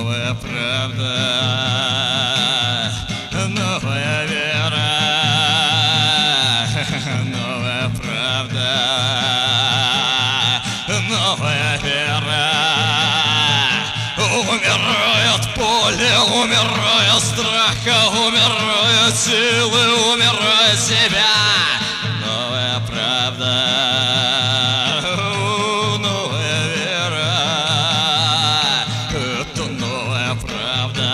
новая правда, новая вера, новая правда, новая вера. Умирает поле, умирает страха, умирает силы, умирает себя. Новая правда, новая вера, это новая правда,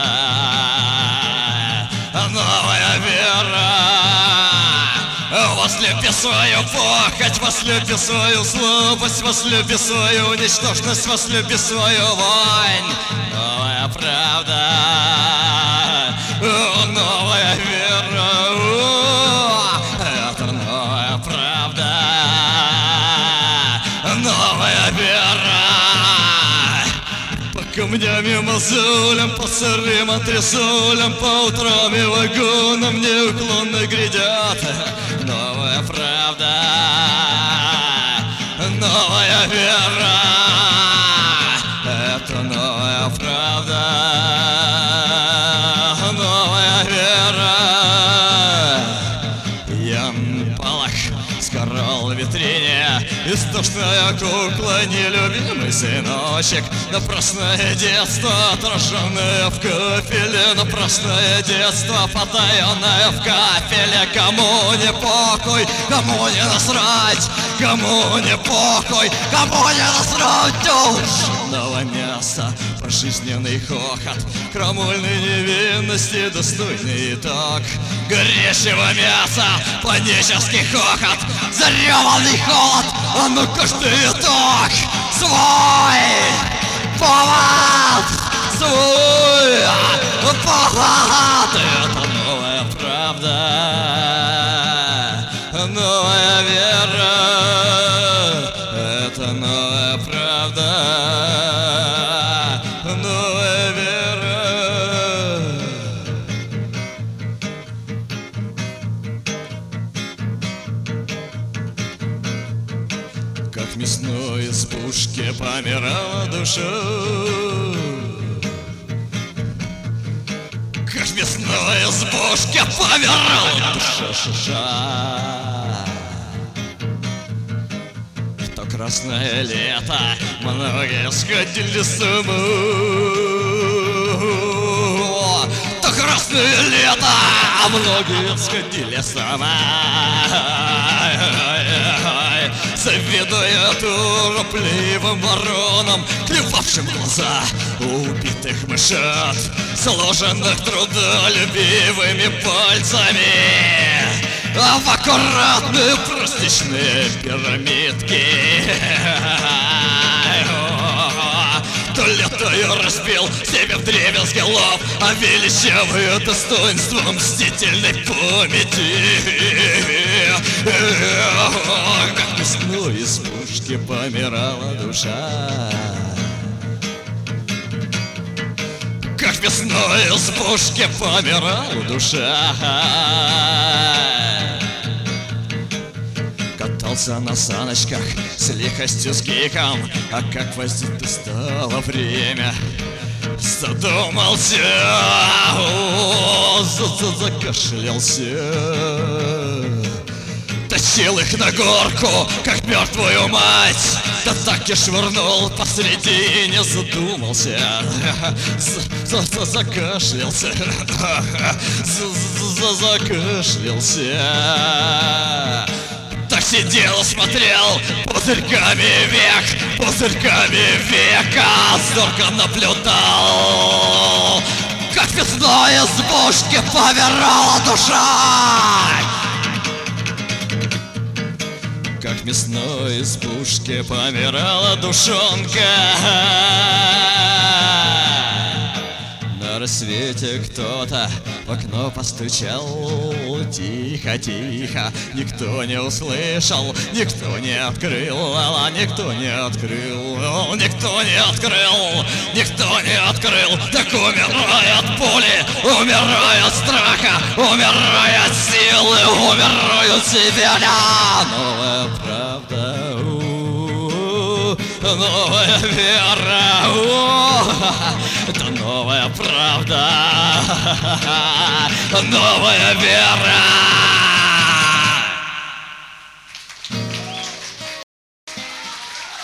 новая вера. Возлюби свою похоть, возлюби свою слабость, возлюби свою ничтожность, возлюби свою вонь. Новая правда, новая вера, это новая правда, новая вера. По камням и мозолям, по сырым антресолям, по утрам и вагонам неуклонно грядят. Новая правда, новая вера, это новая правда, новая вера. Ян Палах сгорал в витрине, истошная кукла, нелюбимый сыночек. Напрасное детство, отраженное в кафеле, напрасное детство, потаенное в кафеле. Кому не покой, кому не насрать, кому не покой, кому не насрать. Ужасного мяса, пожизненный хохот, крамольной невинности достойный итог. Горящего мяса, панический хохот, зареванный холод. А ну каждый итог свой повод, свой повод. Это новая правда, новая вера, это новая правда, новая вера. Как мясной из пушки помирала душа, как мясной из пушки помирала душа. В то красное лето многие сходили с ума. В то красное лето многие сходили с ума. Завидуя торопливым воронам, клевавшим глаза убитых мышат, сложенных трудолюбивыми пальцами в аккуратные праздничные пирамидки. То лето я разбил себе вдребезги лоб, а величавое достоинство мстительной памяти. Как весной из пушки помирала душа, как весной из пушки помирала душа. Катался на саночках с лихостью, с гиком, а как воздеть стало время, задумался, закашлялся. Тащил их на горку, как мертвую мать, да так и швырнул посредине, задумался, закашлялся, закашлялся. Так сидел, смотрел пузырьками века, зорко наблюдал, как весной из пушки помирала душа. Как мясной из пушки помирала душонка. На рассвете кто-то в окно постучал. Тихо, тихо, никто не услышал, никто не открыл, никто не открыл, никто не открыл, никто не открыл. Так умирает пули, умирает страха, умирает силы, умирают себя. Новая правда, новая вера, это новая правда, новая вера.